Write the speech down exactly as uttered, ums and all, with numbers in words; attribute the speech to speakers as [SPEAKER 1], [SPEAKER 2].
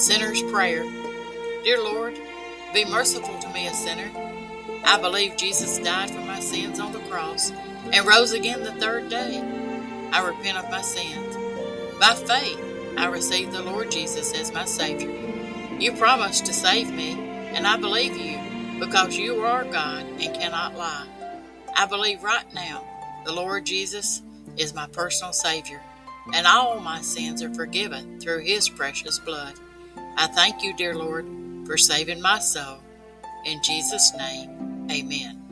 [SPEAKER 1] Sinner's Prayer. Dear Lord, be merciful to me, a sinner. I believe Jesus died for my sins on the cross and rose again the third day. I repent of my sins. By faith, I receive the Lord Jesus as my Savior. You promised to save me, and I believe you because you are God and cannot lie. I believe right now the Lord Jesus is my personal Savior, and all my sins are forgiven through His precious blood. I thank you, dear Lord, for saving my soul. In Jesus' name, amen.